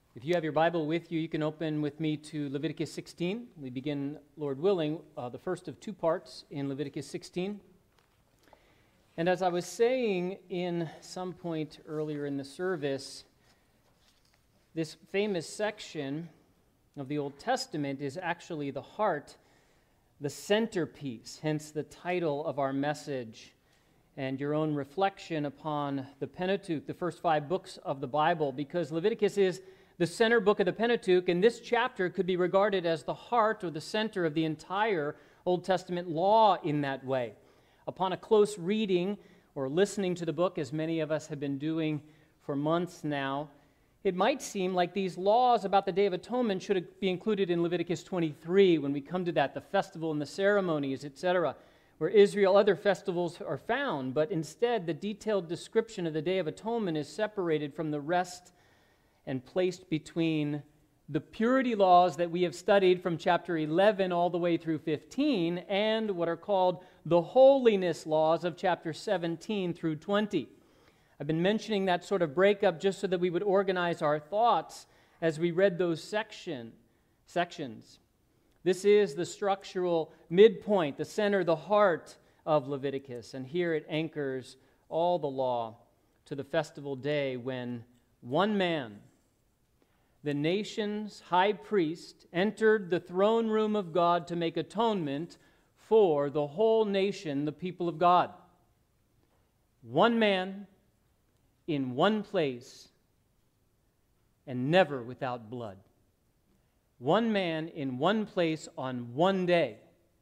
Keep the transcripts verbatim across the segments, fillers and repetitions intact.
If you have your Bible with you, you can open with me to Leviticus sixteen. We begin, Lord willing, uh, the first of two parts in Leviticus sixteen. And as I was saying in some point earlier in the service, this famous section of the Old Testament is actually the heart, the centerpiece, hence the title of our message and your own reflection upon the Pentateuch, the first five books of the Bible, because Leviticus is the center book of the Pentateuch, and this chapter could be regarded as the heart or the center of the entire Old Testament law in that way. Upon a close reading or listening to the book, as many of us have been doing for months now, it might seem like these laws about the Day of Atonement should be included in Leviticus twenty-three when we come to that, the festival and the ceremonies, et cetera, where Israel other festivals are found, but instead the detailed description of the Day of Atonement is separated from the rest and placed between the purity laws that we have studied from chapter eleven all the way through fifteen and what are called the holiness laws of chapter seventeen through twenty. I've been mentioning that sort of breakup just so that we would organize our thoughts as we read those section, sections. This is the structural midpoint, the center, the heart of Leviticus, and here it anchors all the law to the festival day when one man, the nation's high priest, entered the throne room of God to make atonement for the whole nation, the people of God. One man in one place and never without blood. One man in one place on one day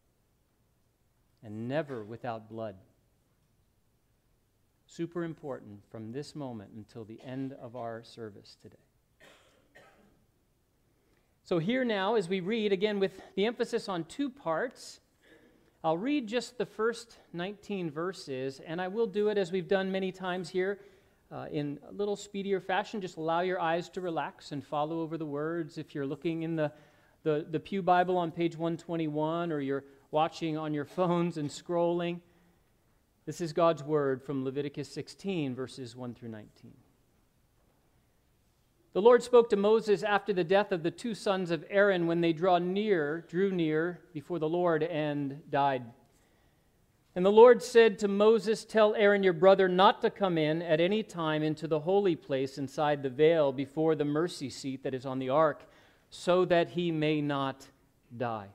and never without blood. Super important from this moment until the end of our service today. So here now, as we read, again with the emphasis on two parts, I'll read just the first nineteen verses, and I will do it as we've done many times here uh, in a little speedier fashion. Just allow your eyes to relax and follow over the words. If you're looking in the, the, the Pew Bible on page one twenty-one, or you're watching on your phones and scrolling, this is God's word from Leviticus sixteen, verses one through nineteen. The Lord spoke to Moses after the death of the two sons of Aaron when they draw near, drew near before the Lord and died. And the Lord said to Moses, "Tell Aaron your brother not to come in at any time into the holy place inside the veil before the mercy seat that is on the ark, so that he may not die.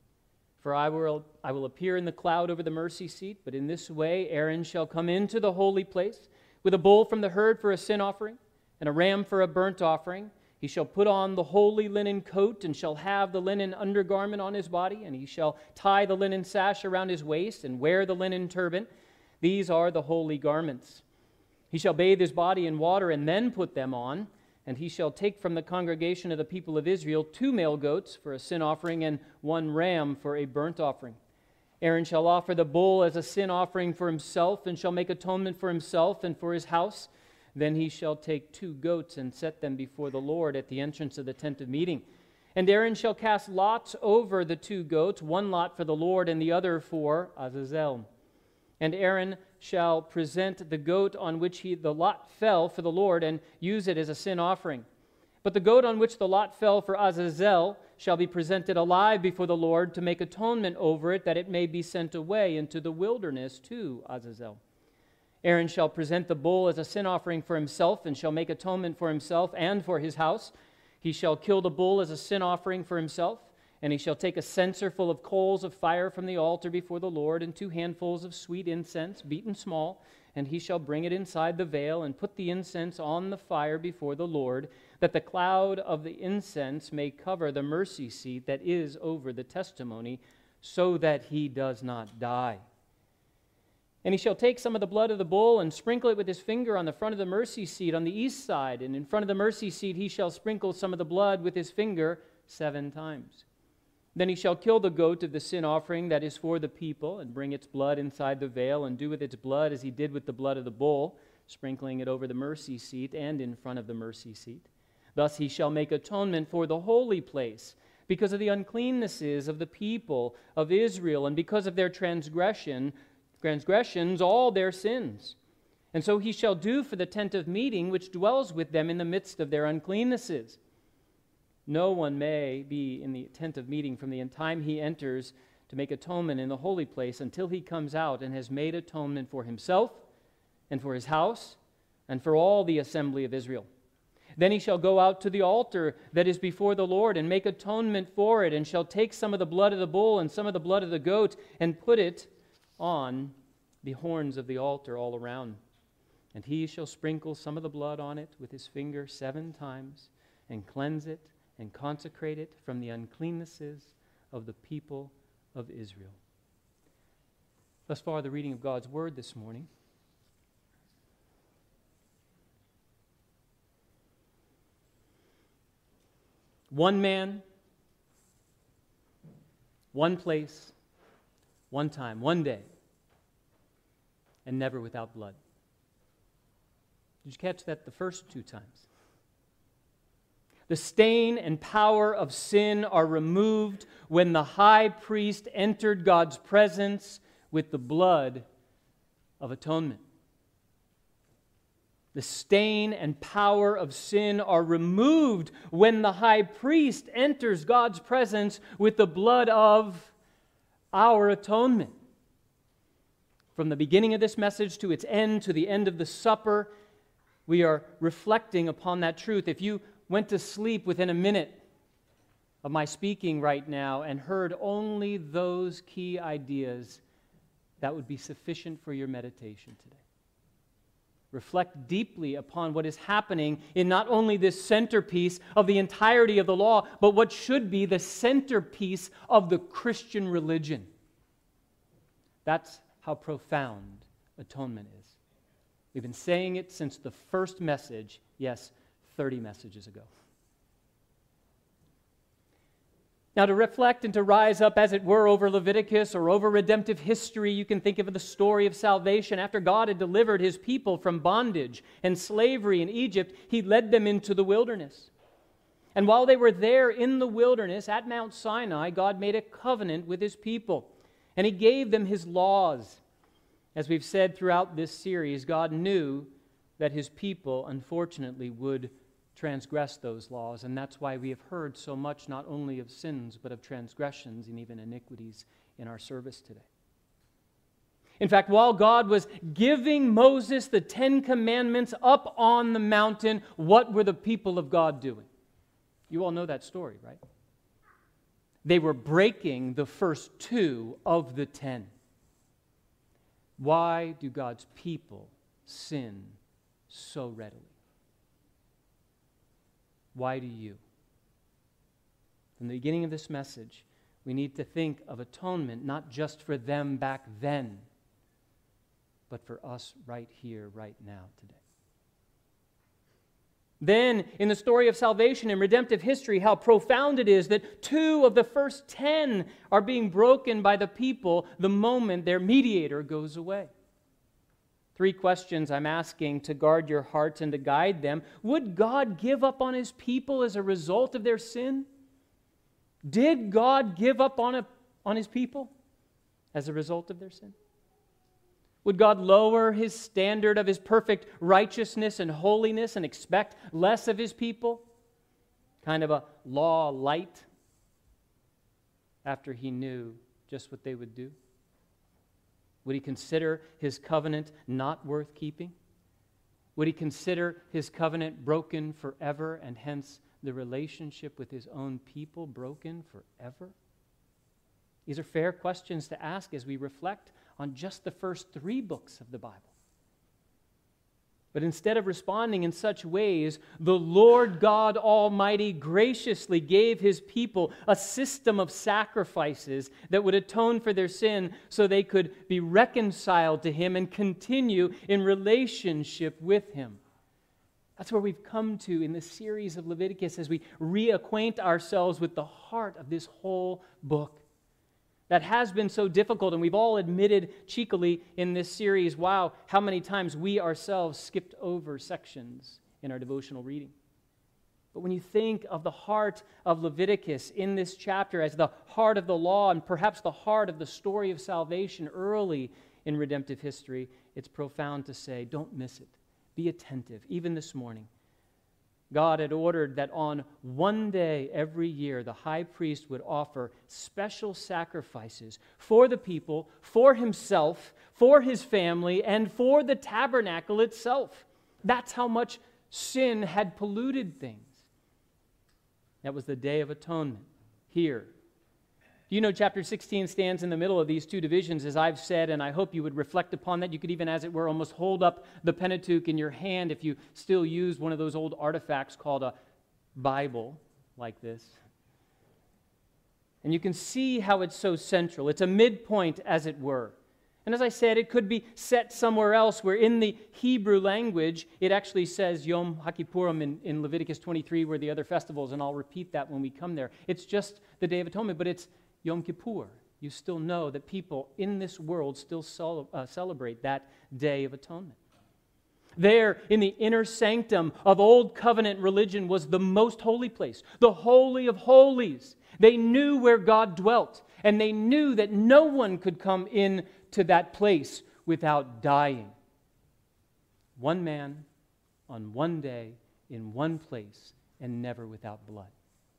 For I will, I will appear in the cloud over the mercy seat, but in this way Aaron shall come into the holy place with a bull from the herd for a sin offering, and a ram for a burnt offering. He shall put on the holy linen coat, and shall have the linen undergarment on his body, and he shall tie the linen sash around his waist, and wear the linen turban. These are the holy garments. He shall bathe his body in water, and then put them on, and he shall take from the congregation of the people of Israel two male goats for a sin offering, and one ram for a burnt offering. Aaron shall offer the bull as a sin offering for himself, and shall make atonement for himself and for his house. Then he shall take two goats and set them before the Lord at the entrance of the tent of meeting. And Aaron shall cast lots over the two goats, one lot for the Lord and the other for Azazel. And Aaron shall present the goat on which he, the lot fell for the Lord, and use it as a sin offering. But the goat on which the lot fell for Azazel shall be presented alive before the Lord to make atonement over it, that it may be sent away into the wilderness to Azazel. Aaron shall present the bull as a sin offering for himself, and shall make atonement for himself and for his house. He shall kill the bull as a sin offering for himself, and he shall take a censer full of coals of fire from the altar before the Lord, and two handfuls of sweet incense, beaten small, and he shall bring it inside the veil, and put the incense on the fire before the Lord, that the cloud of the incense may cover the mercy seat that is over the testimony, so that he does not die. And he shall take some of the blood of the bull and sprinkle it with his finger on the front of the mercy seat on the east side. And in front of the mercy seat he shall sprinkle some of the blood with his finger seven times. Then he shall kill the goat of the sin offering that is for the people, and bring its blood inside the veil, and do with its blood as he did with the blood of the bull, sprinkling it over the mercy seat and in front of the mercy seat. Thus he shall make atonement for the holy place, because of the uncleannesses of the people of Israel, and because of their transgression, transgressions, all their sins. And so he shall do for the tent of meeting, which dwells with them in the midst of their uncleannesses. No one may be in the tent of meeting from the time he enters to make atonement in the holy place until he comes out and has made atonement for himself and for his house and for all the assembly of Israel. Then he shall go out to the altar that is before the Lord and make atonement for it, and shall take some of the blood of the bull and some of the blood of the goat and put it on the horns of the altar all around. And he shall sprinkle some of the blood on it with his finger seven times and cleanse it and consecrate it from the uncleannesses of the people of Israel. Thus far, the reading of God's word this morning. One man, one place, one time, one day, and never without blood. Did you catch that the first two times? The stain and power of sin are removed when the high priest entered God's presence with the blood of atonement. The stain and power of sin are removed when the high priest enters God's presence with the blood of our atonement. From the beginning of this message to its end, to the end of the supper, we are reflecting upon that truth. If you went to sleep within a minute of my speaking right now and heard only those key ideas, that would be sufficient for your meditation today. Reflect deeply upon what is happening in not only this centerpiece of the entirety of the law, but what should be the centerpiece of the Christian religion. That's how profound atonement is. We've been saying it since the first message, yes, thirty messages ago. Now, to reflect and to rise up, as it were, over Leviticus or over redemptive history, you can think of the story of salvation. After God had delivered his people from bondage and slavery in Egypt, he led them into the wilderness. And while they were there in the wilderness at Mount Sinai, God made a covenant with his people, and he gave them his laws. As we've said throughout this series, God knew that his people, unfortunately, would transgress those laws, and that's why we have heard so much not only of sins, but of transgressions and even iniquities in our service today. In fact, while God was giving Moses the Ten Commandments up on the mountain, what were the people of God doing? You all know that story, right? They were breaking the first two of the ten. Why do God's people sin so readily? Why do you? From the beginning of this message, we need to think of atonement not just for them back then, but for us right here, right now, today. Then, in the story of salvation and redemptive history, how profound it is that two of the first ten are being broken by the people the moment their mediator goes away. Three questions I'm asking to guard your hearts and to guide them. Would God give up on his people as a result of their sin? Did God give up on, a, on his people as a result of their sin? Would God lower his standard of his perfect righteousness and holiness and expect less of his people? Kind of a law light after he knew just what they would do? Would he consider his covenant not worth keeping? Would he consider his covenant broken forever and hence the relationship with his own people broken forever? These are fair questions to ask as we reflect on just the first three books of the Bible. But instead of responding in such ways, the Lord God Almighty graciously gave his people a system of sacrifices that would atone for their sin so they could be reconciled to him and continue in relationship with him. That's where we've come to in this series of Leviticus as we reacquaint ourselves with the heart of this whole book. That has been so difficult, and we've all admitted cheekily in this series, wow, how many times we ourselves skipped over sections in our devotional reading. But when you think of the heart of Leviticus in this chapter as the heart of the law and perhaps the heart of the story of salvation early in redemptive history, it's profound to say, don't miss it. Be attentive, even this morning. God had ordered that on one day every year the high priest would offer special sacrifices for the people, for himself, for his family, and for the tabernacle itself. That's how much sin had polluted things. That was the Day of Atonement here. You know, chapter sixteen stands in the middle of these two divisions, as I've said, and I hope you would reflect upon that. You could even, as it were, almost hold up the Pentateuch in your hand if you still use one of those old artifacts called a Bible, like this. And you can see how it's so central. It's a midpoint, as it were. And as I said, it could be set somewhere else where in the Hebrew language, it actually says Yom HaKippurim in, in Leviticus twenty-three, where the other festivals, and I'll repeat that when we come there. It's just the Day of Atonement, but it's Yom Kippur. You still know that people in this world still cel- uh, celebrate that Day of Atonement. There, in the inner sanctum of Old Covenant religion, was the most holy place, the Holy of Holies. They knew where God dwelt, and they knew that no one could come in to that place without dying. One man, on one day, in one place, and never without blood.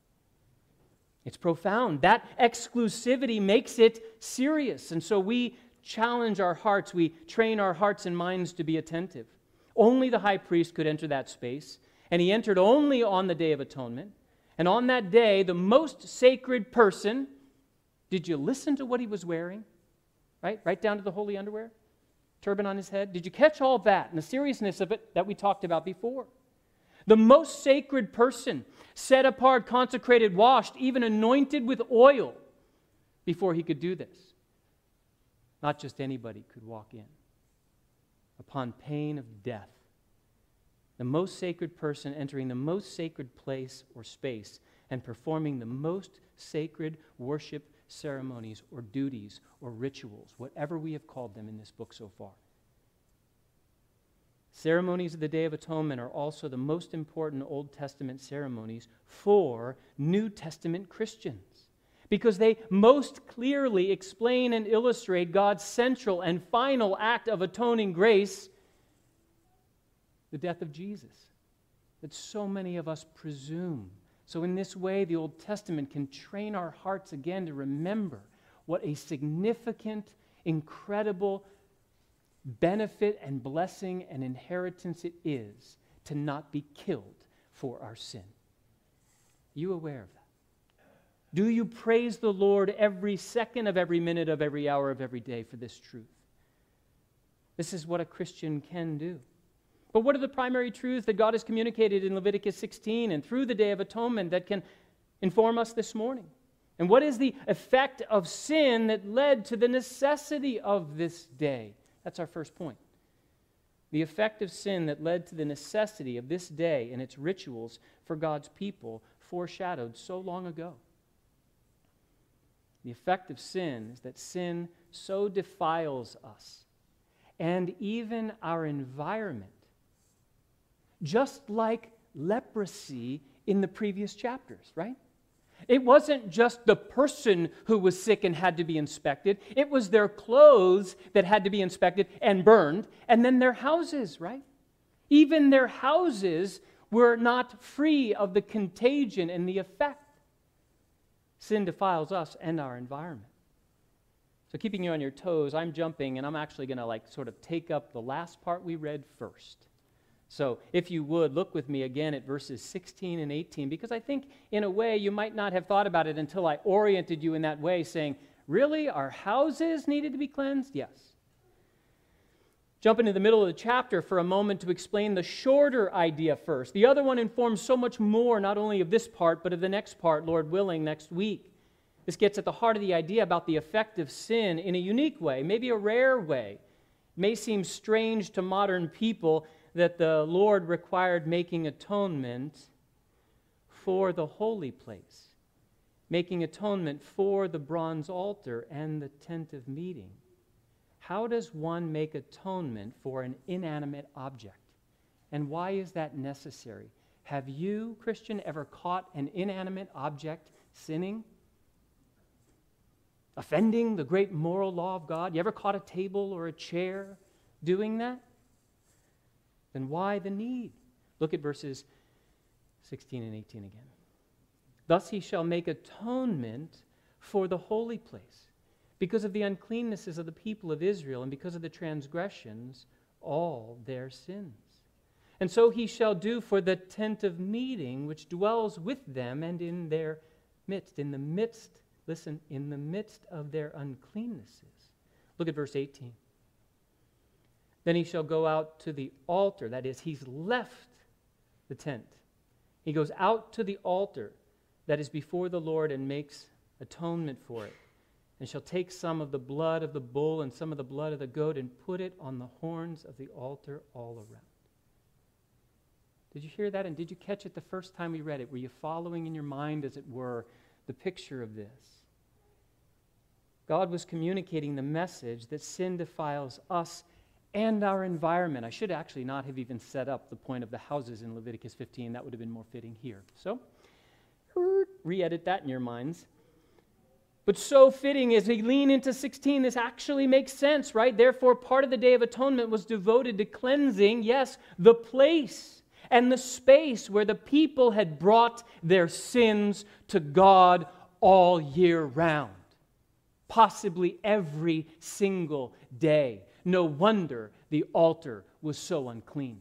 It's profound. That exclusivity makes it serious. And so we challenge our hearts, we train our hearts and minds to be attentive. Only the high priest could enter that space, and he entered only on the Day of Atonement. And on that day, the most sacred person, did you listen to what he was wearing? Right? Right down to the holy underwear? Turban on his head? Did you catch all that and the seriousness of it that we talked about before? The most sacred person, set apart, consecrated, washed, even anointed with oil before he could do this. Not just anybody could walk in. Upon pain of death. The most sacred person entering the most sacred place or space and performing the most sacred worship ceremonies or duties or rituals, whatever we have called them in this book so far. Ceremonies of the Day of Atonement are also the most important Old Testament ceremonies for New Testament Christians because they most clearly explain and illustrate God's central and final act of atoning grace, the death of Jesus, that so many of us presume. So in this way, the Old Testament can train our hearts again to remember what a significant, incredible benefit and blessing and inheritance it is to not be killed for our sin. Are you aware of that? Do you praise the Lord every second of every minute of every hour of every day for this truth? This is what a Christian can do. But what are the primary truths that God has communicated in Leviticus sixteen and through the Day of Atonement that can inform us this morning? And what is the effect of sin that led to the necessity of this day? That's our first point. The effect of sin that led to the necessity of this day and its rituals for God's people foreshadowed so long ago. The effect of sin is that sin so defiles us and even our environment, just like leprosy in the previous chapters, right? It wasn't just the person who was sick and had to be inspected. It was their clothes that had to be inspected and burned, and then their houses, right? Even their houses were not free of the contagion and the effect. Sin defiles us and our environment. So keeping you on your toes, I'm jumping, and I'm actually going to like sort of take up the last part we read first. So if you would, look with me again at verses sixteen and eighteen, because I think in a way you might not have thought about it until I oriented you in that way, saying, really, our houses needed to be cleansed? Yes. Jump into the middle of the chapter for a moment to explain the shorter idea first. The other one informs so much more, not only of this part, but of the next part, Lord willing, next week. This gets at the heart of the idea about the effect of sin in a unique way, maybe a rare way. It may seem strange to modern people that the Lord required making atonement for the holy place, making atonement for the bronze altar and the tent of meeting. How does one make atonement for an inanimate object? And why is that necessary? Have you, Christian, ever caught an inanimate object sinning? Offending the great moral law of God? You ever caught a table or a chair doing that? Then why the need? Look at verses sixteen and eighteen again. Thus he shall make atonement for the holy place, because of the uncleannesses of the people of Israel, and because of the transgressions, all their sins. And so he shall do for the tent of meeting, which dwells with them and in their midst, in the midst, listen, in the midst of their uncleannesses. Look at verse eighteen. Then he shall go out to the altar, that is, he's left the tent. He goes out to the altar that is before the Lord and makes atonement for it, and shall take some of the blood of the bull and some of the blood of the goat and put it on the horns of the altar all around. Did you hear that? And did you catch it the first time we read it? Were you following in your mind, as it were, the picture of this? God was communicating the message that sin defiles us and our environment. I should actually not have even set up the point of the houses in Leviticus fifteen. That would have been more fitting here. So, re-edit that in your minds. But so fitting as we lean into sixteen, this actually makes sense, right? Therefore, part of the Day of Atonement was devoted to cleansing, yes, the place and the space where the people had brought their sins to God all year round, possibly every single day. No wonder the altar was so unclean.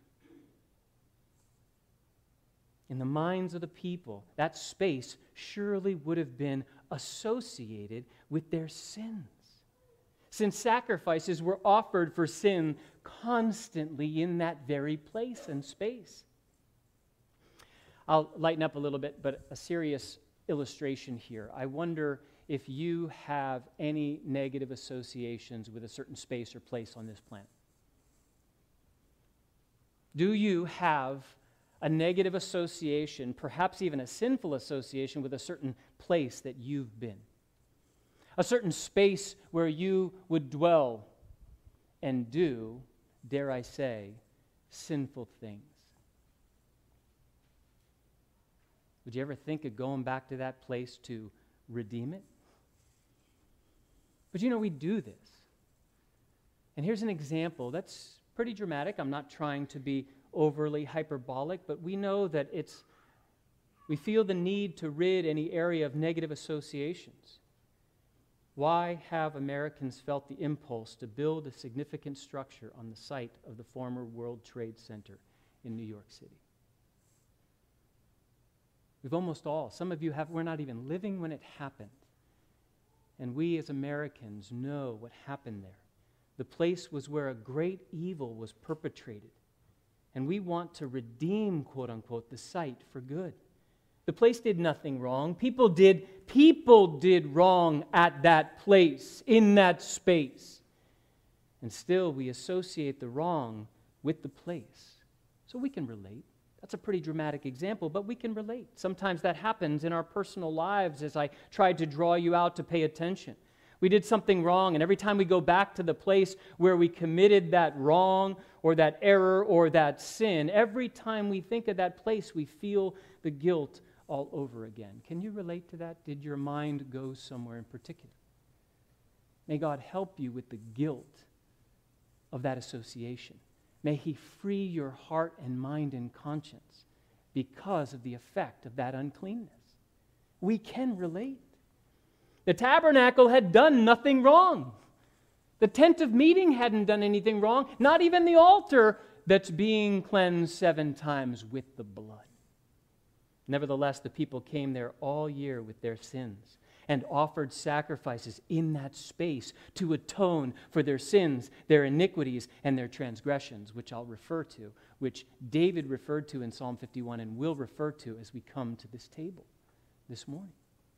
In the minds of the people, that space surely would have been associated with their sins, since sacrifices were offered for sin constantly in that very place and space. I'll lighten up a little bit, but a serious illustration here. I wonder if you have any negative associations with a certain space or place on this planet. Do you have a negative association, perhaps even a sinful association, with a certain place that you've been? A certain space where you would dwell and do, dare I say, sinful things. Would you ever think of going back to that place to redeem it? But you know, we do this. And here's an example that's pretty dramatic. I'm not trying to be overly hyperbolic, but we know that it's, we feel the need to rid any area of negative associations. Why have Americans felt the impulse to build a significant structure on the site of the former World Trade Center in New York City? We've almost all, some of you have, we're not even living when it happened. And we as Americans know what happened there. The place was where a great evil was perpetrated. And we want to redeem, quote unquote, the site for good. The place did nothing wrong. People did, people did wrong at that place, in that space. And still we associate the wrong with the place. So we can relate. That's a pretty dramatic example, but we can relate. Sometimes that happens in our personal lives as I tried to draw you out to pay attention. We did something wrong, and every time we go back to the place where we committed that wrong or that error or that sin, every time we think of that place, we feel the guilt all over again. Can you relate to that? Did your mind go somewhere in particular? May God help you with the guilt of that association. May He free your heart and mind and conscience because of the effect of that uncleanness. We can relate. The tabernacle had done nothing wrong. The tent of meeting hadn't done anything wrong, not even the altar that's being cleansed seven times with the blood. Nevertheless, the people came there all year with their sins and offered sacrifices in that space to atone for their sins, their iniquities, and their transgressions, which I'll refer to, which David referred to in Psalm fifty-one and will refer to as we come to this table this morning.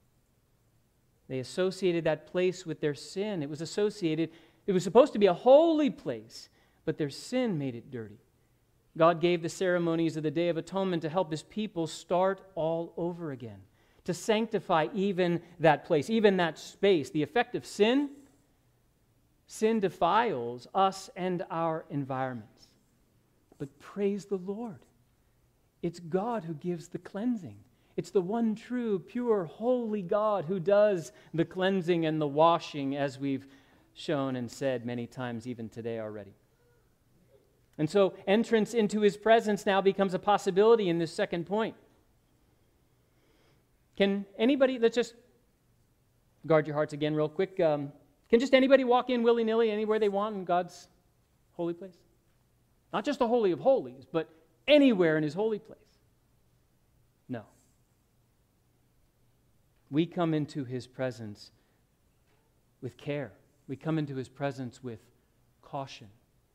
They associated that place with their sin. It was associated, it was supposed to be a holy place, but their sin made it dirty. God gave the ceremonies of the Day of Atonement to help His people start all over again, to sanctify even that place, even that space. The effect of sin, sin defiles us and our environments. But praise the Lord, it's God who gives the cleansing. It's the one true, pure, holy God who does the cleansing and the washing, as we've shown and said many times even today already. And so entrance into his presence now becomes a possibility in this second point. Can anybody, let's just guard your hearts again real quick. Um, can just anybody walk in willy-nilly anywhere they want in God's holy place? Not just the Holy of Holies, but anywhere in his holy place. No. We come into his presence with care. We come into his presence with caution.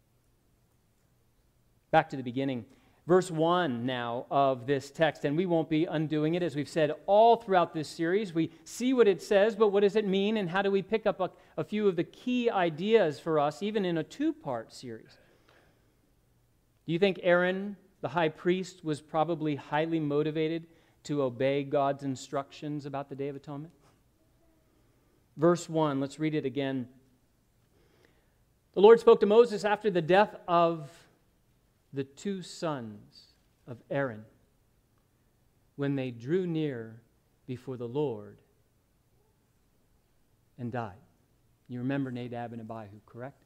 Back to the beginning. Verse one now of this text, and we won't be undoing it, as we've said all throughout this series. We see what it says, but what does it mean, and how do we pick up a, a few of the key ideas for us, even in a two-part series? Do you think Aaron, the high priest, was probably highly motivated to obey God's instructions about the Day of Atonement? Verse one, let's read it again. The Lord spoke to Moses after the death of the two sons of Aaron, when they drew near before the Lord and died. You remember Nadab and Abihu, correct?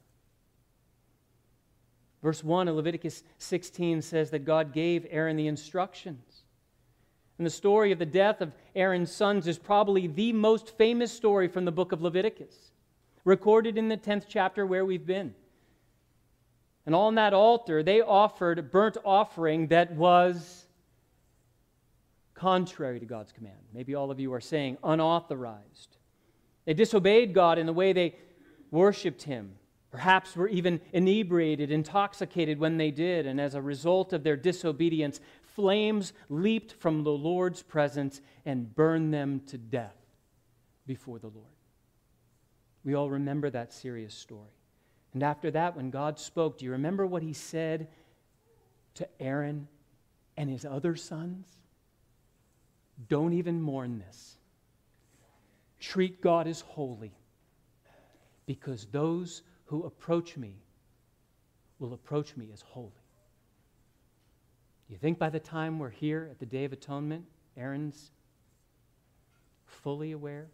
Verse one of Leviticus sixteen says that God gave Aaron the instructions. And the story of the death of Aaron's sons is probably the most famous story from the book of Leviticus, recorded in the tenth chapter where we've been. And on that altar, they offered a burnt offering that was contrary to God's command. Maybe all of you are saying unauthorized. They disobeyed God in the way they worshiped him. Perhaps were even inebriated, intoxicated when they did. And as a result of their disobedience, flames leaped from the Lord's presence and burned them to death before the Lord. We all remember that serious story. And after that, when God spoke, do you remember what he said to Aaron and his other sons? Don't even mourn this. Treat God as holy, because those who approach me will approach me as holy. Do you think by the time we're here at the Day of Atonement, Aaron's fully aware?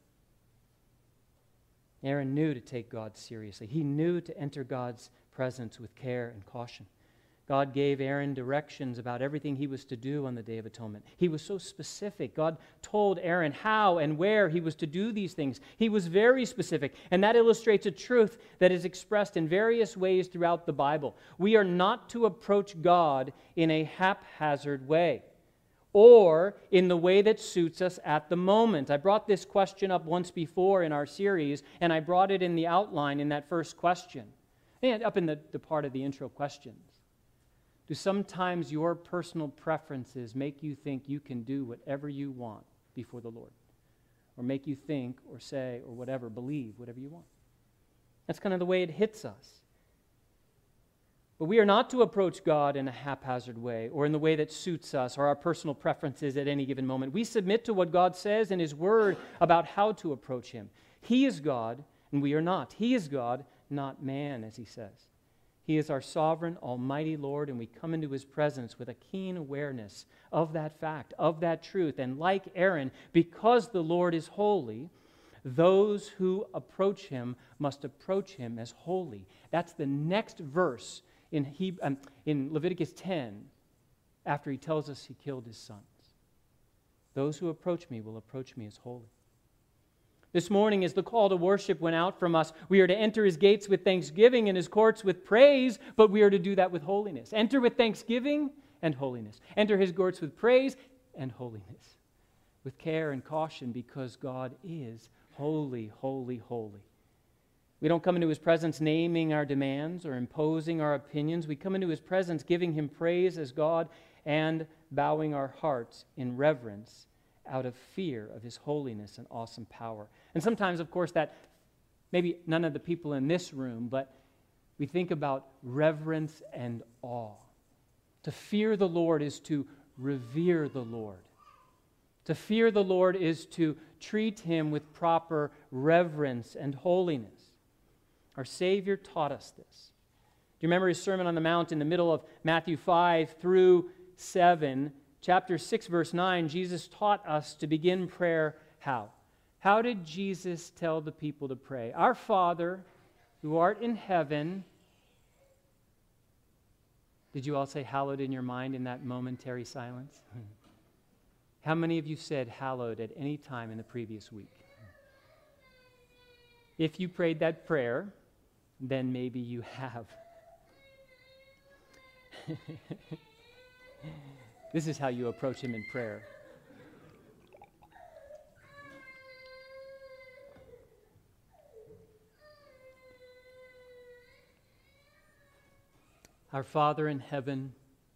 Aaron knew to take God seriously. He knew to enter God's presence with care and caution. God gave Aaron directions about everything he was to do on the Day of Atonement. He was so specific. God told Aaron how and where he was to do these things. He was very specific, and that illustrates a truth that is expressed in various ways throughout the Bible. We are not to approach God in a haphazard way, or in the way that suits us at the moment. I brought this question up once before in our series, and I brought it in the outline in that first question, and up in the, the part of the intro questions. Do sometimes your personal preferences make you think you can do whatever you want before the Lord? Or make you think or say or whatever, believe whatever you want? That's kind of the way it hits us. But we are not to approach God in a haphazard way or in the way that suits us or our personal preferences at any given moment. We submit to what God says in his word about how to approach him. He is God, and we are not. He is God, not man, as he says. He is our sovereign, almighty Lord, and we come into his presence with a keen awareness of that fact, of that truth. And like Aaron, because the Lord is holy, those who approach him must approach him as holy. That's the next verse in, he, um, in Leviticus ten, after he tells us he killed his sons. Those who approach me will approach me as holy. This morning, as the call to worship went out from us, we are to enter his gates with thanksgiving and his courts with praise, but we are to do that with holiness. Enter with thanksgiving and holiness. Enter his courts with praise and holiness, with care and caution, because God is holy, holy, holy. We don't come into his presence naming our demands or imposing our opinions. We come into his presence giving him praise as God and bowing our hearts in reverence out of fear of his holiness and awesome power. And sometimes, of course, that maybe none of the people in this room, but we think about reverence and awe. To fear the Lord is to revere the Lord. To fear the Lord is to treat him with proper reverence and holiness. Our Savior taught us this. Do you remember his Sermon on the Mount in the middle of Matthew five through seven? Chapter six, verse nine, Jesus taught us to begin prayer how? How did Jesus tell the people to pray? Our Father, who art in heaven, Did you all say hallowed in your mind in that momentary silence? How many of you said hallowed at any time in the previous week? If you prayed that prayer, then maybe you have. This is how you approach him in prayer. Our Father in heaven,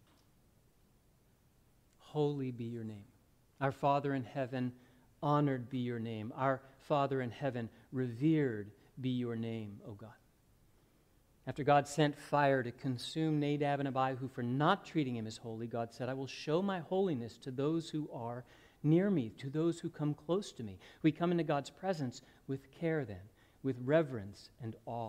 holy be your name. Our Father in heaven, honored be your name. Our Father in heaven, revered be your name, O God. After God sent fire to consume Nadab and Abihu for not treating him as holy, God said, I will show my holiness to those who are near me, to those who come close to me. We come into God's presence with care then, with reverence and awe.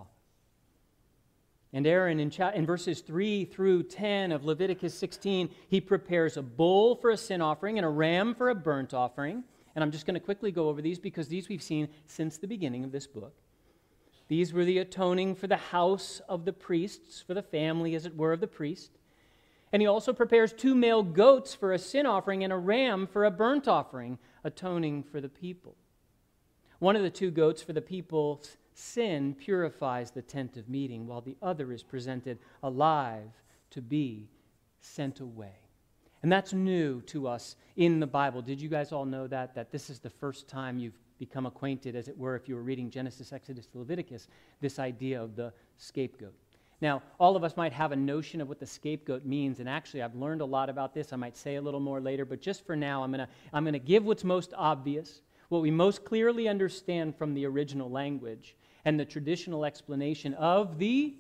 And Aaron, in, cha- in verses three through ten of Leviticus sixteen, he prepares a bull for a sin offering and a ram for a burnt offering. And I'm just going to quickly go over these because these we've seen since the beginning of this book. These were the atoning for the house of the priests, for the family, as it were, of the priest. And he also prepares two male goats for a sin offering and a ram for a burnt offering, atoning for the people. One of the two goats for the people's sin purifies the tent of meeting, while the other is presented alive to be sent away. And that's new to us in the Bible. Did you guys all know that? That this is the first time you've become acquainted, as it were, if you were reading Genesis, Exodus, Leviticus, this idea of the scapegoat. Now, all of us might have a notion of what the scapegoat means, and actually I've learned a lot about this. I might say a little more later, but just for now, I'm going to I'm going to give what's most obvious, what we most clearly understand from the original language, and the traditional explanation of the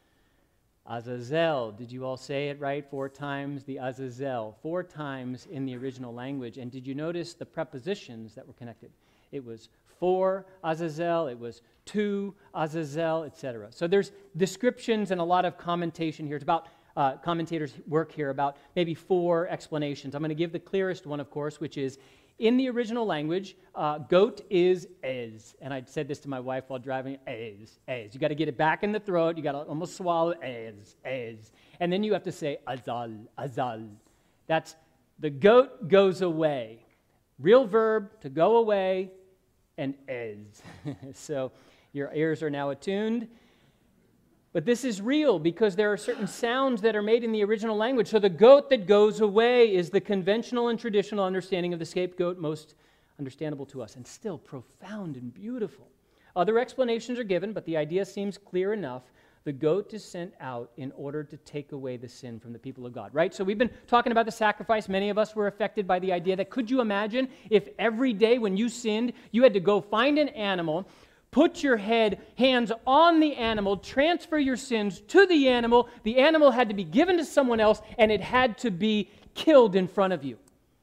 Azazel. Did you all say it right? Four times the Azazel. Four times in the original language. And did you notice the prepositions that were connected? It was for Azazel, it was to Azazel, et cetera. So there's descriptions and a lot of commentation here. It's about uh, commentators' work here about maybe four explanations. I'm going to give the clearest one, of course, which is in the original language, uh, goat is ez. And I said this to my wife while driving, ez, ez. You got to get it back in the throat. You got to almost swallow ez, ez. And then you have to say azal, azal. That's the goat goes away. Real verb, to go away, and ez. So your ears are now attuned. But this is real because there are certain sounds that are made in the original language. So the goat that goes away is the conventional and traditional understanding of the scapegoat, most understandable to us, and still profound and beautiful. Other explanations are given, but the idea seems clear enough. The goat is sent out in order to take away the sin from the people of God, right? So we've been talking about the sacrifice. Many of us were affected by the idea that could you imagine if every day when you sinned, you had to go find an animal, put your head, hands on the animal, transfer your sins to the animal. The animal had to be given to someone else, and it had to be killed in front of you.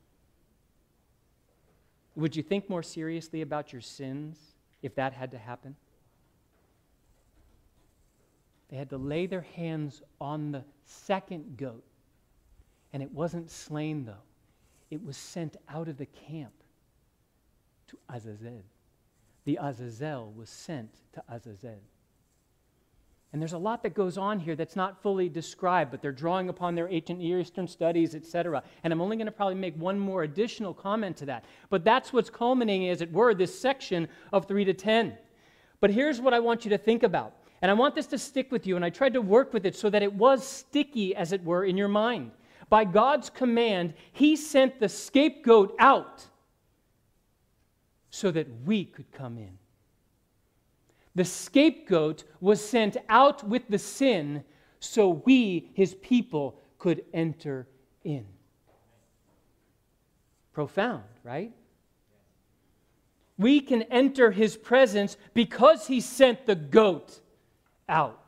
Would you think more seriously about your sins if that had to happen? They had to lay their hands on the second goat, and it wasn't slain, though. It was sent out of the camp to Azazel. The Azazel was sent to Azazel. And there's a lot that goes on here that's not fully described, but they're drawing upon their ancient Near Eastern studies, et cetera. And I'm only going to probably make one more additional comment to that. But that's what's culminating, as it were, this section of three to ten. But here's what I want you to think about. And I want this to stick with you, and I tried to work with it so that it was sticky, as it were, in your mind. By God's command, He sent the scapegoat out so that we could come in. The scapegoat was sent out with the sin so we, His people, could enter in. Profound, right? We can enter His presence because He sent the goat out.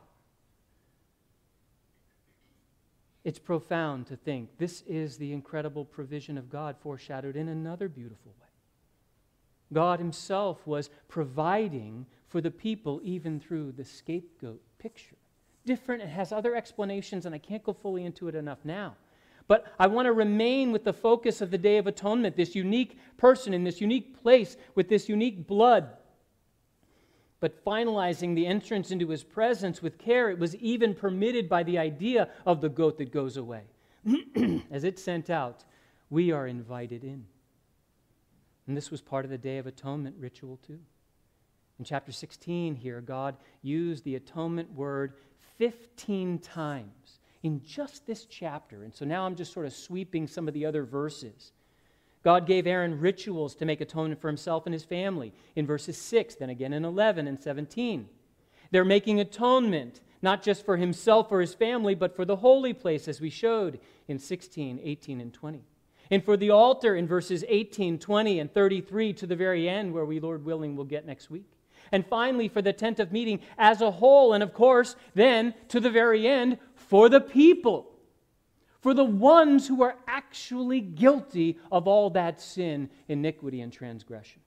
It's profound to think this is the incredible provision of God foreshadowed in another beautiful way. God Himself was providing for the people even through the scapegoat picture. Different, it has other explanations, and I can't go fully into it enough now. But I want to remain with the focus of the Day of Atonement, this unique person in this unique place with this unique blood. but finalizing the entrance into his presence with care, it was even permitted by the idea of the goat that goes away. As it's sent out, we are invited in. And this was part of the Day of Atonement ritual too. In chapter sixteen here, God used the atonement word fifteen times in just this chapter. And so now I'm just sort of sweeping some of the other verses. God gave Aaron rituals to make atonement for himself and his family in verses six, then again in eleven and seventeen. They're making atonement, not just for himself or his family, but for the holy place, as we showed in sixteen, eighteen, and twenty. And for the altar in verses eighteen, twenty, and thirty-three to the very end, where we, Lord willing, will get next week. And finally, for the tent of meeting as a whole, and of course, then to the very end, for the people. For the ones who are actually guilty of all that sin, iniquity, and transgression.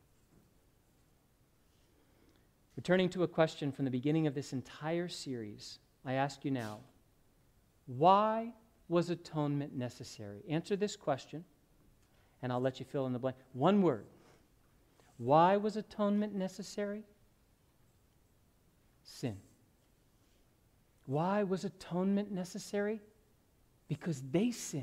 Returning to a question from the beginning of this entire series, I ask you now, why was atonement necessary? Answer this question, and I'll let you fill in the blank. One word. Why was atonement necessary? Sin. Why was atonement necessary? Because they sinned.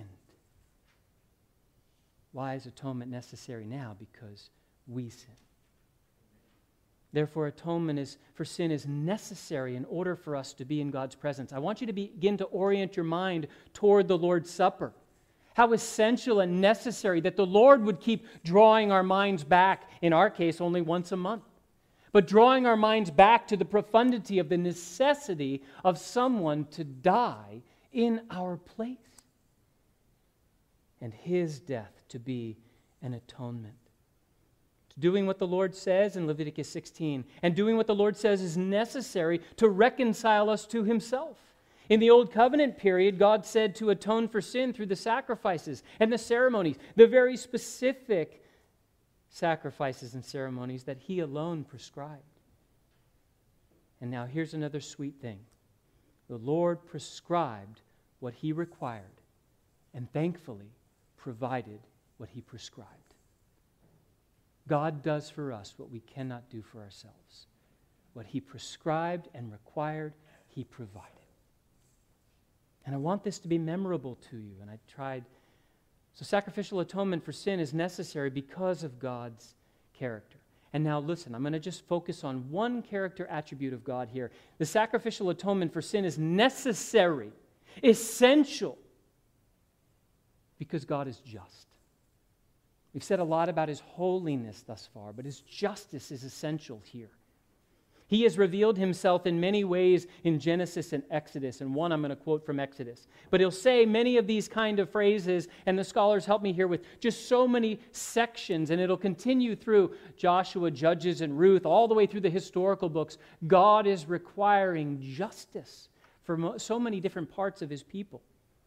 Why is atonement necessary now? Because we sin. Therefore, atonement is, for sin is necessary in order for us to be in God's presence. I want you to begin to orient your mind toward the Lord's Supper. How essential and necessary that the Lord would keep drawing our minds back, in our case, only once a month. But drawing our minds back to the profundity of the necessity of someone to die in our place. And his death to be an atonement. Doing what the Lord says in Leviticus sixteen, and doing what the Lord says is necessary to reconcile us to himself. In the Old Covenant period, God said to atone for sin through the sacrifices and the ceremonies, the very specific sacrifices and ceremonies that he alone prescribed. And now here's another sweet thing. The Lord prescribed what he required, and thankfully provided what he prescribed. God does for us what we cannot do for ourselves. What he prescribed and required, he provided. And I want this to be memorable to you, and I tried. So sacrificial atonement for sin is necessary because of God's character. And now listen, I'm going to just focus on one character attribute of God here. The sacrificial atonement for sin is necessary, essential, because God is just. We've said a lot about his holiness thus far, but his justice is essential here. He has revealed himself in many ways in Genesis and Exodus, and one I'm going to quote from Exodus. But he'll say many of these kind of phrases, and the scholars help me here with just so many sections, and it'll continue through Joshua, Judges, and Ruth, all the way through the historical books. God is requiring justice for mo- so many different parts of his people.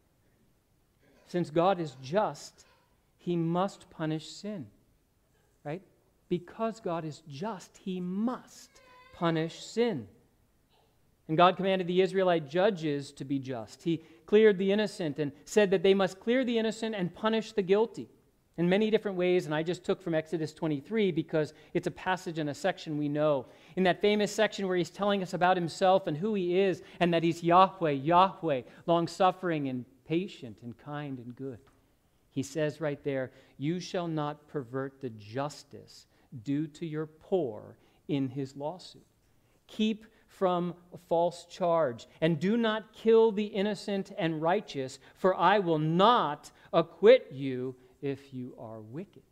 Since God is just, he must punish sin, right? Because God is just, he must punish sin. And God commanded the Israelite judges to be just. He cleared the innocent and said that they must clear the innocent and punish the guilty in many different ways. And I just took from Exodus twenty-three because it's a passage and a section we know. In that famous section where he's telling us about himself and who he is, and that he's Yahweh, Yahweh, long-suffering and patient and kind and good. He says right there, you shall not pervert the justice due to your poor in his lawsuit. Keep from a false charge, and do not kill the innocent and righteous, for I will not acquit you if you are wicked.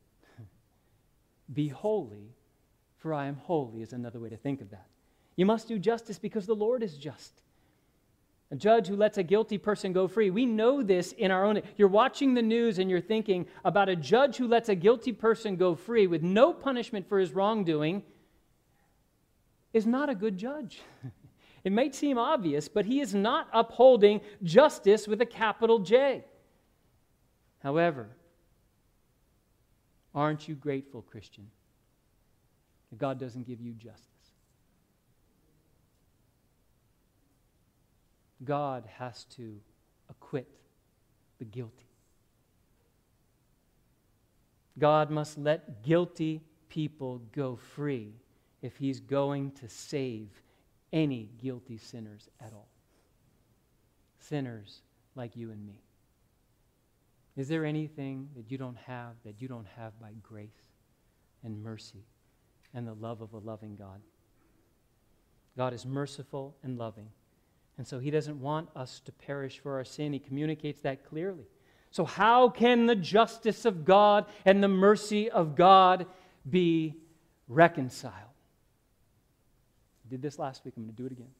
Be holy, for I am holy, is another way to think of that. You must do justice because the Lord is just. A judge who lets a guilty person go free. We know this in our own. You're watching the news and you're thinking about a judge who lets a guilty person go free with no punishment for his wrongdoing is not a good judge. It might seem obvious, but he is not upholding justice with a capital J. However, aren't you grateful, Christian, that God doesn't give you justice? God has to acquit the guilty. God must let guilty people go free if he's going to save any guilty sinners at all. Sinners like you and me. Is there anything that you don't have that you don't have by grace and mercy and the love of a loving God? God is merciful and loving. And so he doesn't want us to perish for our sin. He communicates that clearly. So how can the justice of God and the mercy of God be reconciled? I did this last week. I'm going to do it again.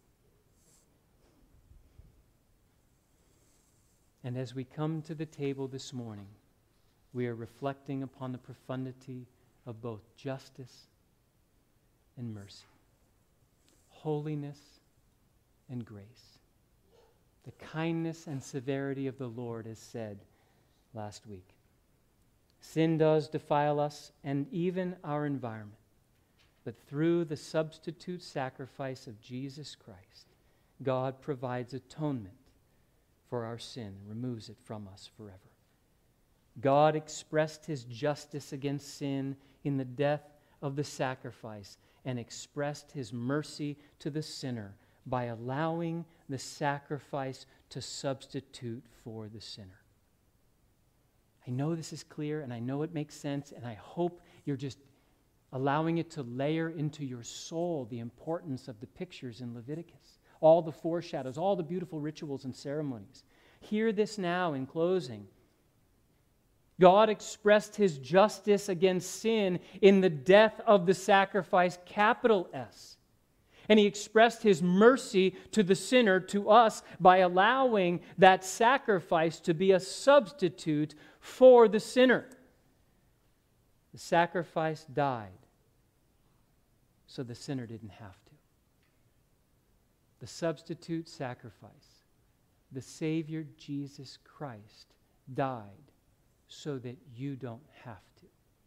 And as we come to the table this morning, we are reflecting upon the profundity of both justice and mercy, holiness and grace. The kindness and severity of the Lord is said last week. Sin does defile us and even our environment, but through the substitute sacrifice of Jesus Christ, God provides atonement for our sin, removes it from us forever. God expressed his justice against sin in the death of the sacrifice and expressed his mercy to the sinner by allowing the sacrifice to substitute for the sinner. I know this is clear and I know it makes sense, and I hope you're just allowing it to layer into your soul the importance of the pictures in Leviticus, all the foreshadows, all the beautiful rituals and ceremonies. Hear this now in closing. God expressed his justice against sin in the death of the sacrifice, capital S. And he expressed his mercy to the sinner, to us, by allowing that sacrifice to be a substitute for the sinner. The sacrifice died, so the sinner didn't have to. The substitute sacrifice, the Savior Jesus Christ, died so that you don't have to.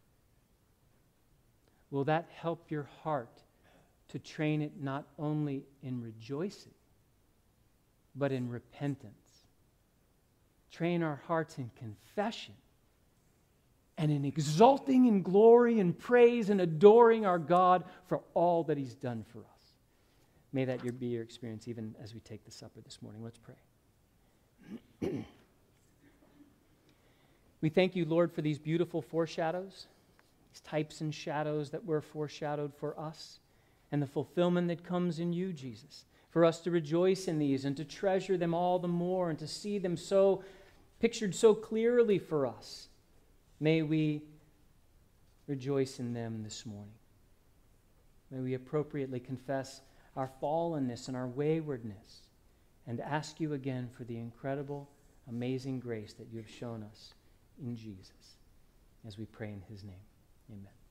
Will that help your heart to train it not only in rejoicing, but in repentance? Train our hearts in confession and in exulting in glory and praise and adoring our God for all that he's done for us. May that be your experience even as we take the supper this morning. Let's pray. We thank you, Lord, for these beautiful foreshadows, these types and shadows that were foreshadowed for us, and the fulfillment that comes in you, Jesus, for us to rejoice in these and to treasure them all the more and to see them so pictured so clearly for us. May we rejoice in them this morning. May we appropriately confess our fallenness and our waywardness and ask you again for the incredible, amazing grace that you have shown us in Jesus, as we pray in his name. Amen.